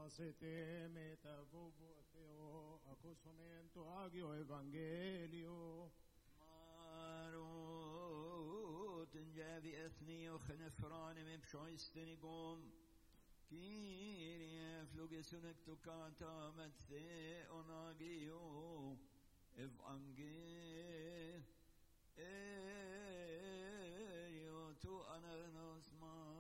siete metavuvo theo accostamento agio evangelio ماروت جابي اثني وخنفران مبشويستنيكم كيريا فلوجسونك تكاتا متثي اوناجيو افانجي ايو تو انا نسما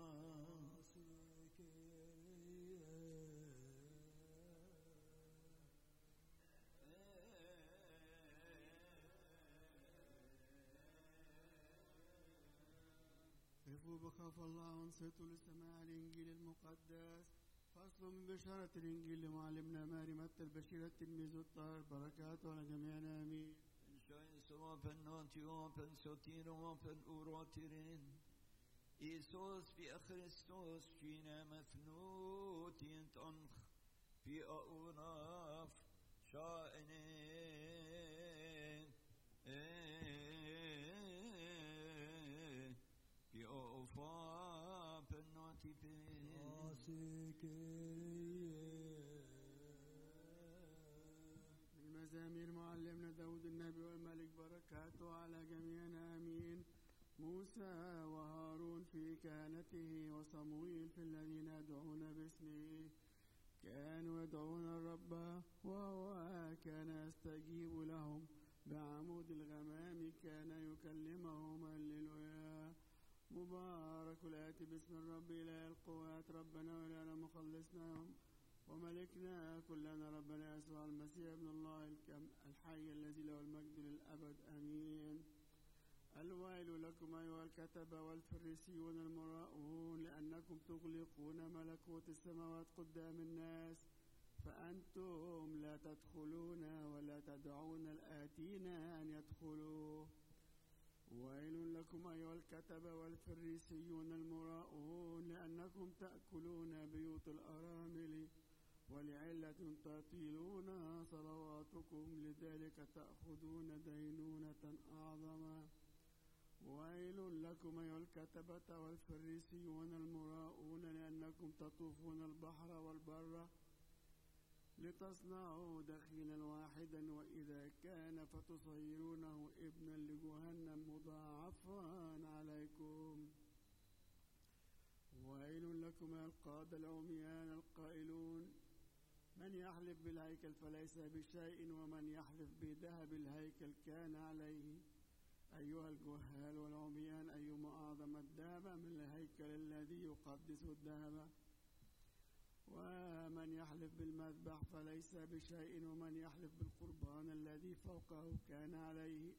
خافوا بخاف الله وانصتوا لسماع الإنجيل المقدس. فصل من بشارة الإنجيل لمعلمنا ماري متى البشير التلميذ الطاهر بركاته على جميعنا آمين. Open not open sotir open urotirin إيسوس في خريستوس فينا مفنوت ينتنخ في أوناف شائنين في أوفا بنوتي المزامير معلمنا داود النبي والملك بركاته على جميعنا آمين. موسى وهارون في كهنته وصموئيل في الذين يدعون باسمه كانوا يدعون الرب وهو كان يستجيب لهم بعمود الغمام كان يكلمهم هللويا. مبارك الآتي باسم الرب إله القوات ربنا وإلهنا مخلصنا وملكنا كلنا ربنا يسوع المسيح ابن الله الحي الذي له المجد للأبد آمين. الويل لكم أيها الكتبة والفريسيون المراؤون لأنكم تغلقون ملكوت السماوات قدام الناس فأنتم لا تدخلون ولا تدعون الآتين أن يدخلوا. ويل لكم أيها الكتبة والفريسيون المراؤون لأنكم تأكلون بيوت الأرامل ولعلة تطيلون صلواتكم لذلك تأخذون دينونة أعظم. ويل لكم أيها الكتبة والفريسيون المراؤون لأنكم تطوفون البحر والبر لتصنعوا دخيلا واحدا وإذا كان فتصيرونه ابنا لجهنم مضاعفا عليكم. ويل لكم يا القادة العميان القائلون من يحلف بالهيكل فليس بشيء ومن يحلف بذهب الهيكل كان عليه. أيها الجهال والعميان أيما أعظم الذهب من الهيكل الذي يقدس الذهب. ومن يحلف بالمذبح فليس بشيء ومن يحلف بالقربان الذي فوقه كان عليه.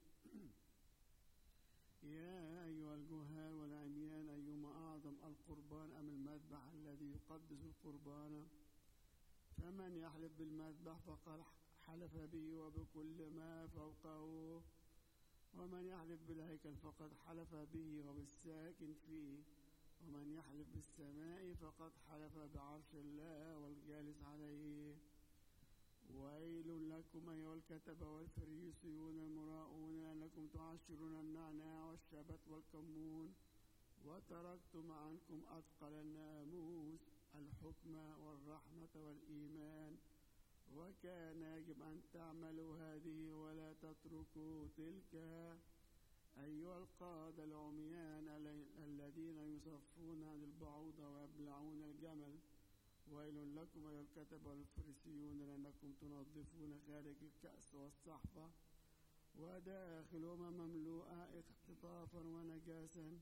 يا أيها الجهال والعميان أيما أعظم القربان أم المذبح الذي يقدس القربان. فمن يحلف بالمذبح فقد حلف به وبكل ما فوقه ومن يحلف بالهيكل فقد حلف به وبالساكن فيه ومن يحلف بالسماء فقد حلف بعرش الله والجالس عليه. ويل لكم أيها الكتبة والفريسيون المراؤون لأنكم تعشرون النعناع والشبت والكمون وتركتم عنكم أثقل الناموس الحكم والرحمة والإيمان وكان يجب أن تعملوا هذه ولا تتركوا تلك. أيها القادة العميان الذين يصفون عن البعوضة ويبلعون الجمل. ويل لكم أيها الكتبة والفريسيون لأنكم تنظفون خارج الكأس والصحفة وداخلهما مملوءة اختطافا ونجاسا.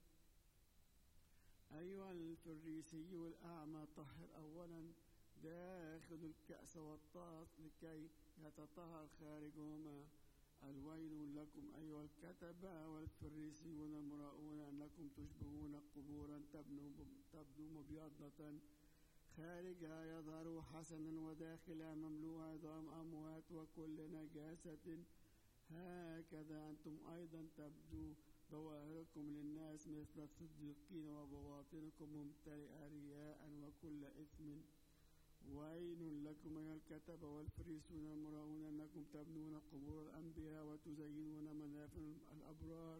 أيها الفريسي الأعمى طهر أولا داخل الكأس والطاس لكي يتطهر خارجهما. الويل لكم أيها الكتبة والفريسيون المراؤون أنكم تشبهون قبورا تبدو مبيضة خارجها يظهر حسنا وداخلها مملوءة عظام أموات وكل نجاسة. هكذا أنتم أيضا تبدو ظواهركم للناس مثل الصديقين وبواطنكم ممتلئة رياء وكل إثم. ويل لكم أيها الكتبة والفريسيون المراؤون أنكم تبنون قبور الأنبياء وتزينون منافع الأبرار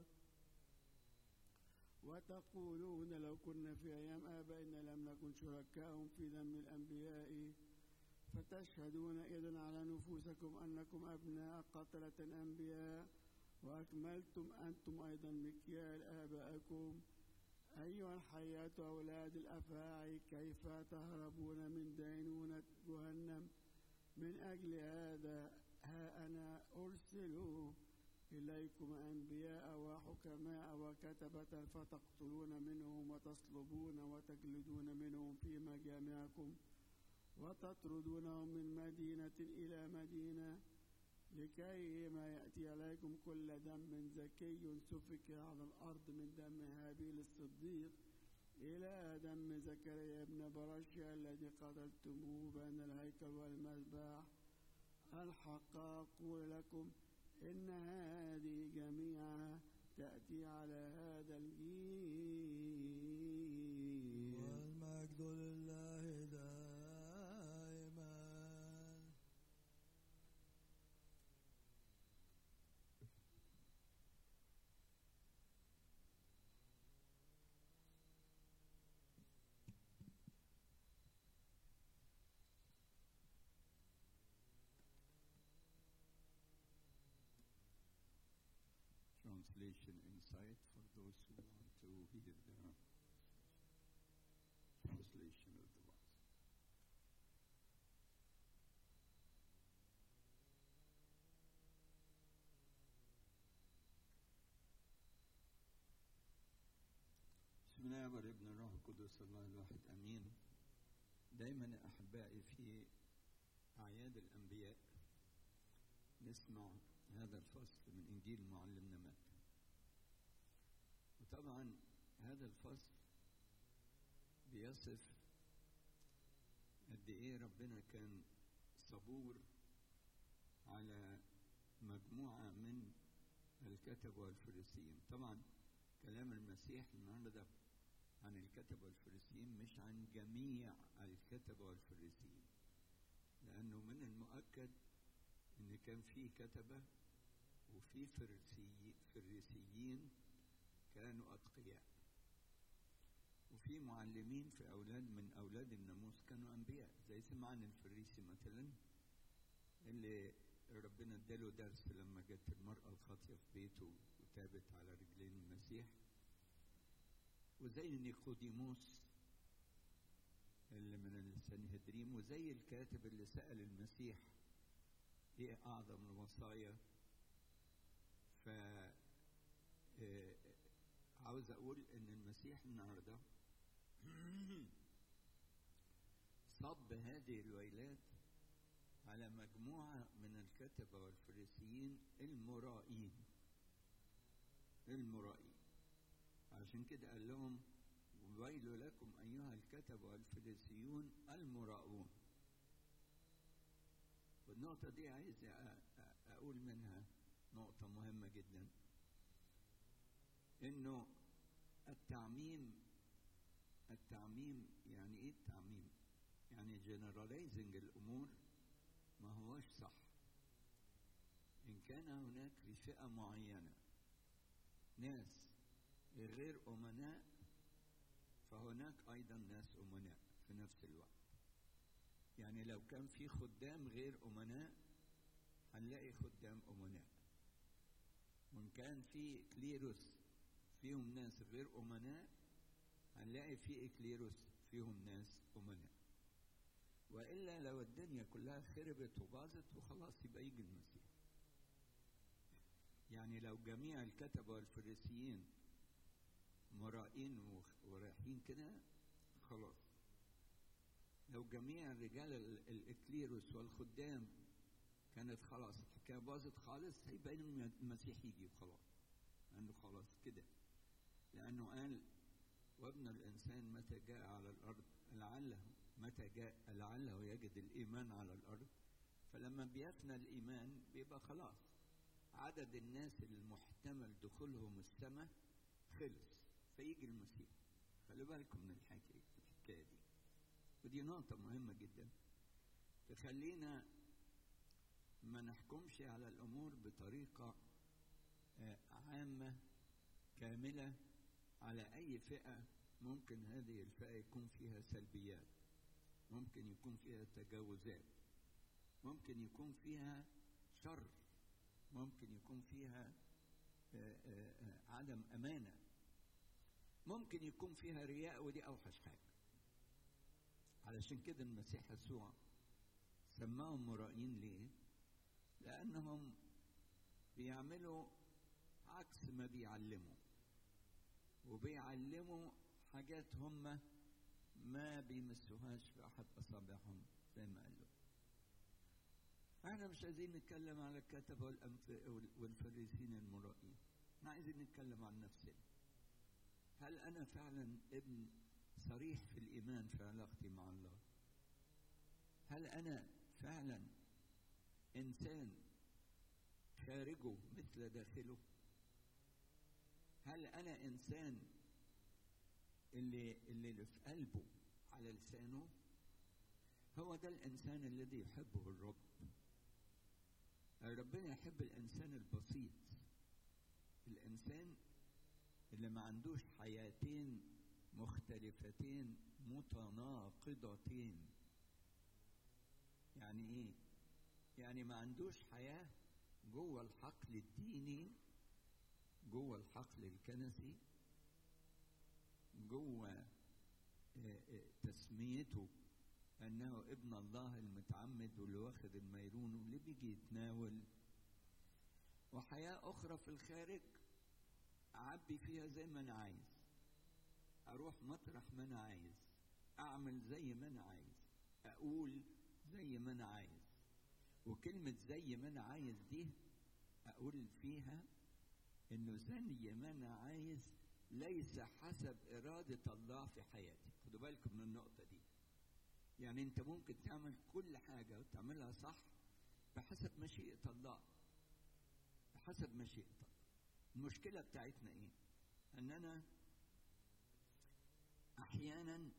وتقولون لو كنا في أيام آبائنا لم نكن شركاءهم في دم الأنبياء. فتشهدون إذن على نفوسكم أنكم أبناء قتلة أنبياء، وأكملتم أنتم أيضا مكيال آبائكم. أيها الحياة أولاد الأفاعي، كيف تهربون من دينونة جهنم؟ من أجل هذا ها أنا أرسل إليكم أنبياء وحكماء وكتبة، فتقتلون منهم وتصلبون وتجلدون منهم في مجامعكم، وتطردونهم من مدينة إلى مدينة، لكي ما يأتي عليكم كل دم زكي سفك على الأرض، من دم هابيل الصديق إلى دم زكريا ابن برشا الذي قتلتموه بين الهيكل والمذبح. الحق أقول لكم إن هذه جميعها تأتي على هذا الجيل، والمجد لله دائما. Translation insight for those who want to hear the translation of the words. بسم الله والابن الروح القدس الله الواحد امين. دايما يا احبائي في اعياد الانبياء نسمع هذا الفصل من انجيل معلمنا متى. وطبعا هذا الفصل بيصف قد ايه ربنا كان صبور على مجموعة من الكتبة والفريسيين. طبعا كلام المسيح النهارده عن الكتبة والفريسيين مش عن جميع الكتبة والفريسيين، لأنه من المؤكد إن كان في كتبة وفي فريسيين كانوا أتقياء، وفي معلمين في من أولاد الناموس كانوا أنبياء، زي سمعان الفريسي مثلا اللي ربنا اداله درس لما جت المرأة الخاطية في بيته وتابت على رجلين المسيح، وزي نيقوديموس اللي من السنهدريم، وزي الكاتب اللي سأل المسيح ايه اعظم الوصايا. عاوز اقول ان المسيح النهارده صب هذه الويلات على مجموعة من الكتبة والفريسيين المرائين. عشان كده قال لهم ويل لكم أيها الكتبة والفريسيون المراؤون. والنقطة دي عايز أقول منها نقطة مهمة جدا، إنه التعميم يعني إيه التعميم؟ يعني generalizing الأمور ما هوش صح. إن كان هناك في فئة معينة ناس غير أمناء، فهناك أيضا ناس أمناء في نفس الوقت. يعني لو كان في خدام غير أمناء هنلاقي خدام أمناء، وإن كان في كليروس فيهم ناس غير أمناء هنلاقي في إكليروس فيهم ناس أمناء. وإلا لو الدنيا كلها خربت وباظت وخلاص يبقى يجي المسيح. يعني لو جميع الكتبة والفريسيين مرائين ورايحين كده خلاص، لو جميع الرجال الإكليروس والخدام كانت خلاص الحكاية باظت خالص، هيبقى المسيح يجي وخلاص، لأنه خلاص كده. لأنه قال وابن الإنسان متى جاء على الأرض لعله يجد الإيمان على الأرض. فلما بيفنى الإيمان بيبقى خلاص عدد الناس المحتمل دخولهم السماء خلص، فيجي المسيح. خلوا بالكم من الحكاية دي، ودي نقطة مهمة جدا تخلينا ما نحكمش على الأمور بطريقة عامة كاملة على أي فئة. ممكن هذه الفئة يكون فيها سلبيات، ممكن يكون فيها تجاوزات، ممكن يكون فيها شر، ممكن يكون فيها عدم أمانة، ممكن يكون فيها رياء، ودي أوحش حاجة. علشان كده المسيح يسوع سماهم مرائين. ليه؟ لأنهم بيعملوا عكس ما بيعلموا، وبيعلموا حاجات هم ما بيمسوهاش في أحد أصابعهم زي ما قالوا. احنا مش عايزين نتكلم على الكتبة والفريسين المرائين، احنا عايزين نتكلم عن نفسنا. هل أنا فعلا ابن صريح في الإيمان في علاقتي مع الله؟ هل أنا فعلا إنسان خارجه مثل داخله؟ هل أنا إنسان اللي في قلبه على لسانه؟ هو ده الإنسان الذي يحبه الرب. ربنا يحب الإنسان البسيط، الإنسان اللي ما عندوش حياتين مختلفتين متناقضتين. يعني إيه؟ يعني ما عندوش حياة جوه الحقل الديني، جوه الحقل الكنسي، جوه تسميته أنه ابن الله المتعمد واللي واخد الميرون واللي بيجي يتناول، وحياة أخرى في الخارج أعبي فيها زي ما أنا عايز، أروح مطرح ما أنا عايز، أعمل زي ما أنا عايز، أقول زي ما أنا عايز. وكلمة زي ما أنا عايز دي أقول فيها إنه زي ما أنا عايز ليس حسب إرادة الله في حياتي. خدوا بالكم من النقطة دي. يعني أنت ممكن تعمل كل حاجة وتعملها صح بحسب مشيئة الله، بحسب مشيئة الله. المشكلة بتاعتنا إيه؟ أننا أحيانا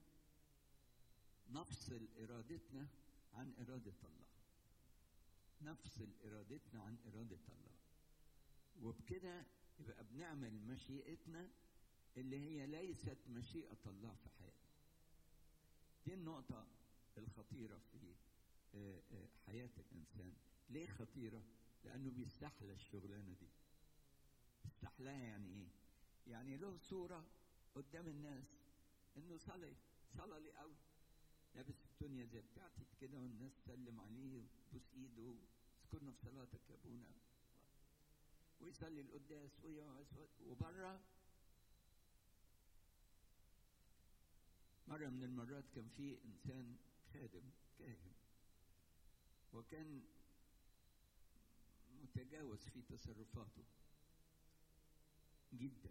نفصل إرادتنا عن إرادة الله، نفصل إرادتنا عن إرادة الله، وبكده يبقى بنعمل مشيئتنا اللي هي ليست مشيئة الله في حياتنا. دي النقطة الخطيرة في حياة الإنسان. ليه خطيرة؟ لأنه بيستحلى الشغلانة دي. استحلاها يعني إيه؟ يعني له صورة قدام الناس إنه صلى لي قوي، لابس الدنيا زي بتاعتي كده، والناس تسلم عليه وتبوس إيده، اذكرنا في صلاتك يا أبونا، ويصلي القداس وبره. مرة من المرات كان في إنسان خادم كاهن، وكان متجاوز في تصرفاته جدا،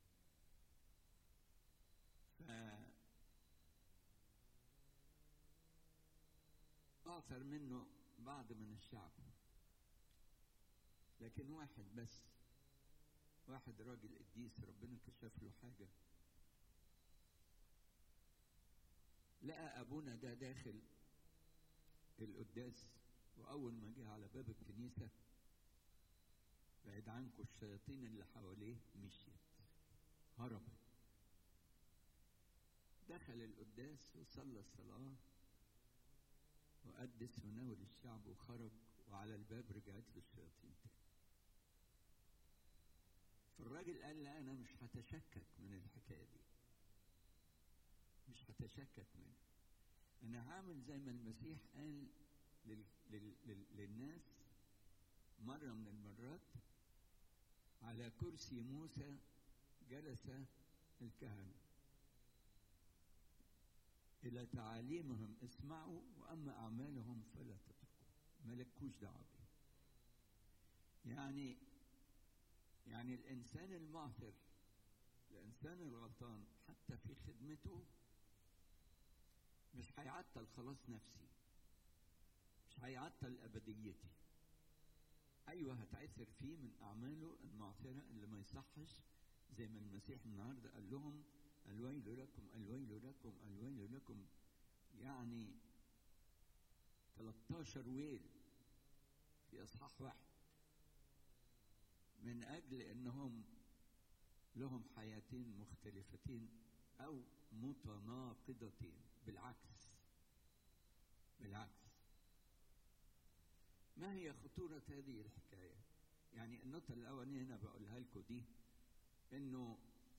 فأعثر منه بعض من الشعب، لكن واحد بس، واحد راجل قديس ربنا كشف له حاجة، لقى أبونا ده داخل القداس، وأول ما جه على باب الكنيسة بعد عنكم الشياطين اللي حواليه مشيت، هربت. دخل القداس وصلى الصلاة وقدس وناول الشعب وخرج، وعلى الباب رجعت له الشياطين تاني. فالراجل قال لا، أنا مش هتشكك من الحكاية دي، مش هتشكك منها. أنا هعمل زي ما المسيح قال للناس مرة من المرات: على كرسي موسى جلس الكهنة، إلى تعاليمهم اسمعوا وأما أعمالهم فلا تتركوا، ملكوش دعوة بيه. يعني الإنسان المعثر، الإنسان الغلطان حتى في خدمته مش هيعطل خلاص نفسي، مش هيعطل أبديتي. أيوة هتعثر فيه من أعماله المعثرة اللي ما يصحش، زي ما المسيح النهاردة قال لهم: الويل لكم الويل لكم الويل لكم. يعني 13 ويل في أصحاح واحد، من أجل أنهم لهم حياتين مختلفتين أو متناقضتين. بالعكس ما هي خطورة هذه الحكاية؟ يعني النقطة الأولانية هنا بقولها لكم دي، إنه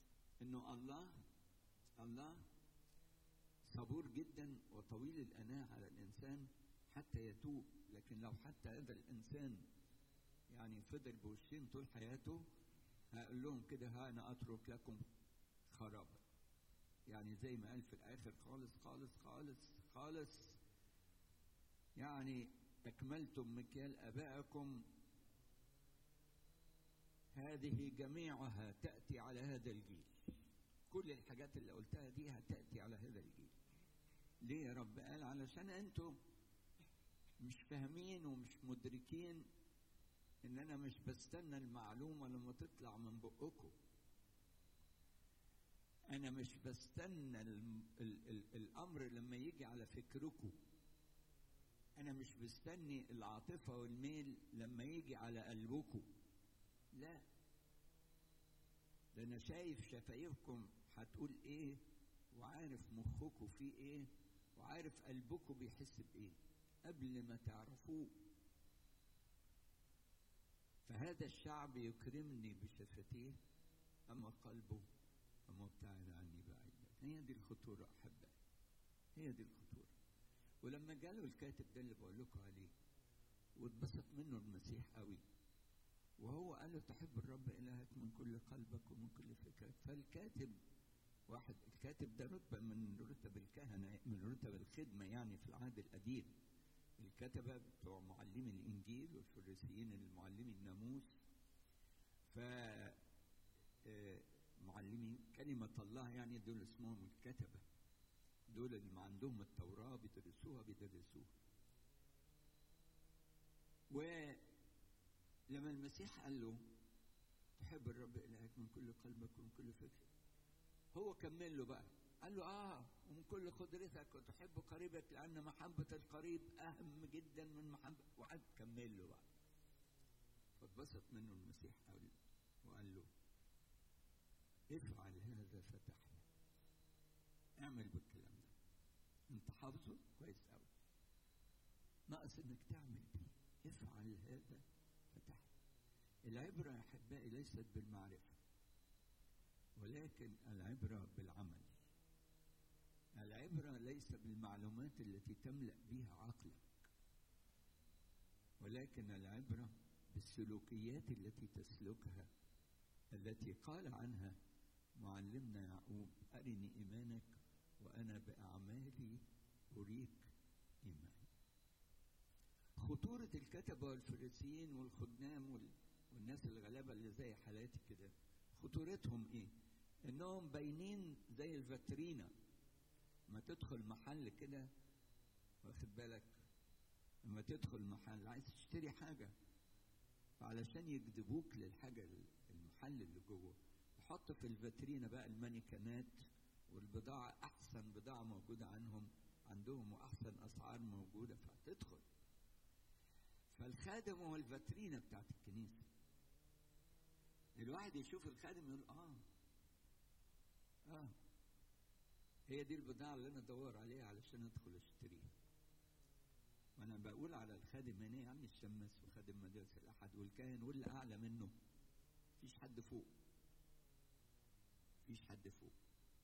الله صبور جدا وطويل الأناة على الإنسان حتى يتوب، لكن لو حتى هذا الإنسان يعني فضل بوشين طول حياته، هقول لهم كده: ها أنا أترك لكم خرابا. يعني زي ما قال في الآخر: خالص خالص خالص خالص، يعني أكملتم مكيال آبائكم، هذه جميعها تأتي على هذا الجيل. كل الحاجات اللي قلتها دي هتأتي على هذا الجيل. ليه يا رب؟ قال: علشان أنتم مش فاهمين ومش مدركين إن أنا مش بستنى المعلومة لما تطلع من بقكم. أنا مش بستنى الأمر لما يجي على فكركم. أنا مش بستني العاطفة والميل لما يجي على قلبكم. لا، ده أنا شايف شفايفكم هتقول إيه، وعارف مخكم فيه إيه، وعارف قلبكم بيحس بإيه قبل ما تعرفوه. فهذا الشعب يكرمني بشفتيه، أما قلبه فمبتعد عني بعيدا. هي دي الخطورة أحبائي، هي دي الخطورة. ولما جاله الكاتب ده اللي بقول لكم عليه واتبسط منه المسيح قوي، وهو قال له: تحب الرب إلهك من كل قلبك ومن كل فكرك. فالكاتب الكاتب ده رتبة من رتب الكهنة، من رتب الخدمة يعني في العهد القديم. الكتبة بتوع معلمي الإنجيل والفريسيين المعلمي الناموس، معلمي كلمة الله، يعني دول اسمهم الكتبة، دول اللي ما عندهم التوراة بيدرسوها. ولما المسيح قال له: تحب الرب إلهك من كل قلبك ومن كل فكرك، هو كمل له بقى، قال له: ومن كل قدرتك، وتحب قريبك لأن محبة القريب أهم جدا من محبة. وقعد كمل له بقى. فاتبسط منه المسيح وقال له: افعل هذا فتحنا. اعمل بالكلام ده، انت حافظه كويس قوي، ناقص انك تعمل بيه. افعل هذا فتحنا. العبرة يا أحبائي ليست بالمعرفة، ولكن العبرة بالعمل. العبرة ليس بالمعلومات التي تملأ بها عقلك، ولكن العبرة بالسلوكيات التي تسلكها، التي قال عنها معلمنا يعقوب: أرني إيمانك وأنا بأعمالي أريك إيماني. خطورة الكتبة والفريسيين والخدام والناس الغلابة اللي زي حالاتي كده، خطورتهم إيه؟ إنهم باينين زي الفاترينا. ما تدخل محل كده، واخد بالك، لما تدخل محل عايز تشتري حاجة، فعلشان يجذبوك للحاجة المحل اللي جوه، يحط في الفاترينا بقى المانيكانات والبضاعة، أحسن بضاعة موجودة عندهم وأحسن أسعار موجودة، فتدخل. فالخادم هو الفاترينا بتاعت الكنيسة. الواحد يشوف الخادم يقول: هي دي البضاعة اللي أنا أدور عليها علشان أدخل أشتريها. وأنا بقول على الخادم هنا يعني الشماس وخادم مدارس الأحد والكاهن واللي أعلى منه، مفيش حد فوق، مفيش حد فوق.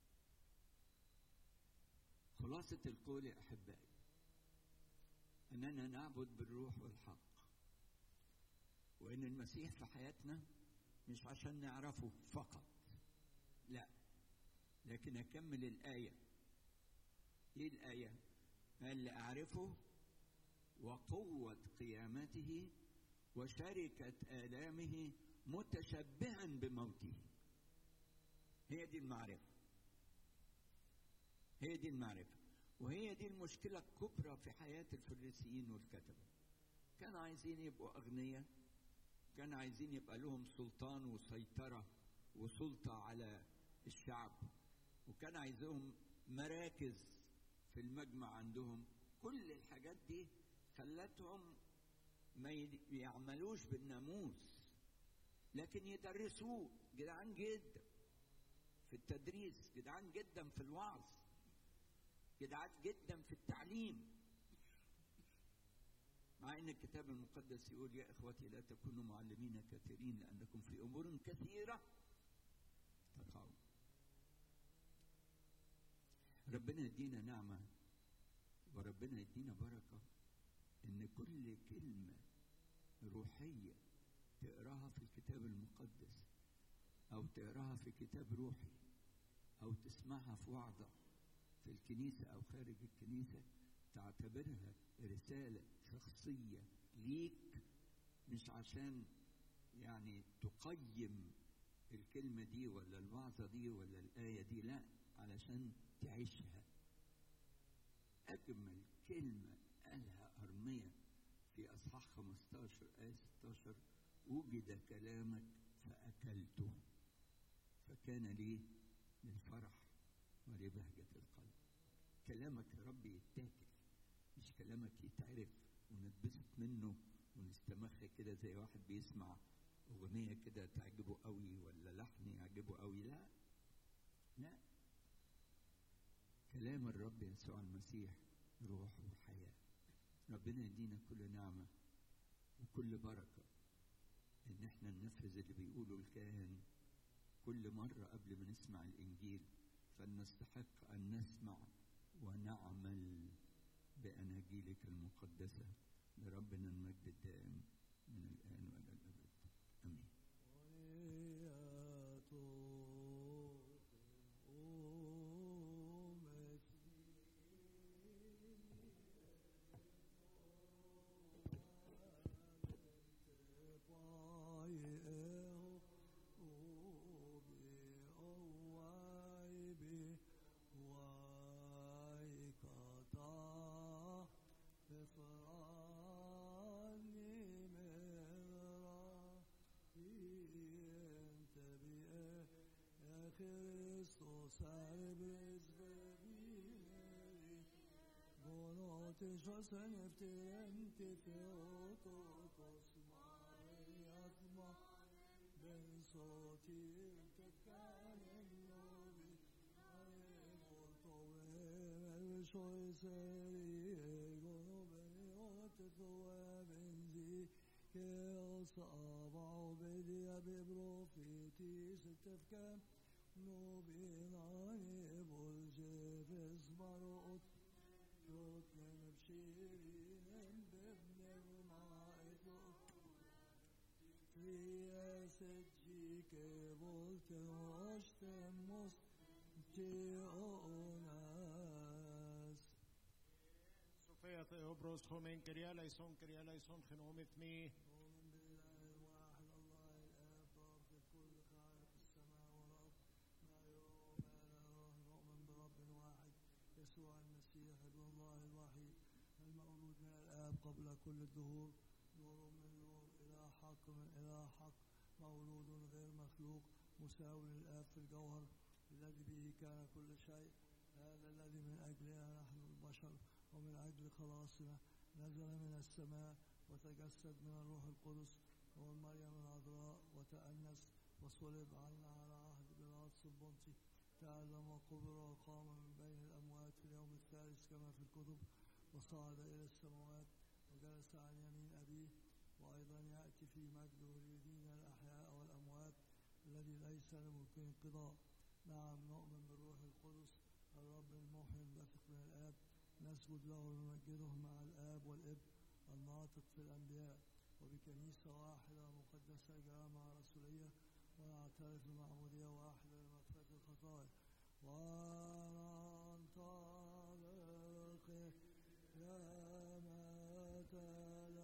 خلاصة القول يا أحبائي أننا نعبد بالروح والحق، وإن المسيح في حياتنا مش عشان نعرفه فقط، لا، لكن أكمل الآية. إيه الآية؟ قال: لأعرفه وقوة قيامته وشركة آلامه متشبها بموته. هي دي المعرفة، هي دي المعرفة. وهي دي المشكلة الكبرى في حياة الفريسيين والكتبة. كانوا عايزين يبقوا أغنياء، كانوا عايزين يبقى لهم سلطان وسيطرة وسلطة على الشعب، وكان عايزهم مراكز في المجمع عندهم. كل الحاجات دي خلتهم ما يعملوش بالناموس، لكن يدرسوه. جدعان جدا في التدريس، جدعان جدا في الوعظ، جدعان جدا في التعليم، مع ان الكتاب المقدس يقول يا اخوتي لا تكونوا معلمين كثيرين لانكم في امور كثيره تقعون. ربنا يدينا نعمه وربنا يدينا بركه ان كل كلمه روحيه تقراها في الكتاب المقدس او تقراها في كتاب روحي او تسمعها في وعظه في الكنيسه او خارج الكنيسه تعتبرها رساله شخصيه ليك، مش عشان يعني تقيم الكلمه دي ولا الوعظه دي ولا الايه دي، لا، علشان تعيشها. اجمل كلمه قالها ارميا في اصحاح 15 آية 16: وجد كلامك فاكلته فكان لي للفرح ولبهجه القلب. كلامك يا رب يتاكل، مش كلامك يتعرف ونتبسط منه ونستمخ كده زي واحد بيسمع اغنيه كده تعجبه قوي ولا لحن يعجبه قوي. لا لا، كلام الرب يسوع المسيح روح وحياه. ربنا يدينا كل نعمه وكل بركه ان احنا ننفذ اللي بيقوله الكاهن كل مره قبل ما نسمع الانجيل، فلنستحق ان نسمع ونعمل بأناجيلك المقدسة. لربنا المجد الدائم من الآن وإلى الأبد، آمين. Sen eftiren tifiotokos mayatma ben sotir tekkanen novi ayvoltove shoy seri gono beni otetoe benzi ke osaba bedia bebrofiti setefkan novinani bolje bezmarot Sofia Theobros Homen Kyria Eleison Genom Ethmi. قبل كل الدهور نور من نور إلى حق من إلى حق مولود غير مخلوق مساو للآب في الجوهر الذي به كان كل شيء. هذا الذي من أجلنا نحن البشر ومن أجل خلاصنا نزل من السماء وتجسد من الروح القدس ومن مريم العذراء وتأنس وصلب عنا على عهد بيلاطس البنطي، تألم وقبر وقام من بين الأموات في اليوم الثالث كما في الكتب، وصعد إلى السماوات وجلس عن يمين أبيه، وأيضا يأتي في مجده ليدين الأحياء والأموات الذي ليس لممكن انقضاء. نعم، نؤمن بالروح القدس الرب المحيي البثق من الآب، نسجد له ونمجده مع الآب والابن الناطق في الأنبياء، وبكنيسة واحدة مقدسة جامعة رسولية، ونعترف بمعمودية واحدة لمغفرة الخطايا، وننطلق يا متى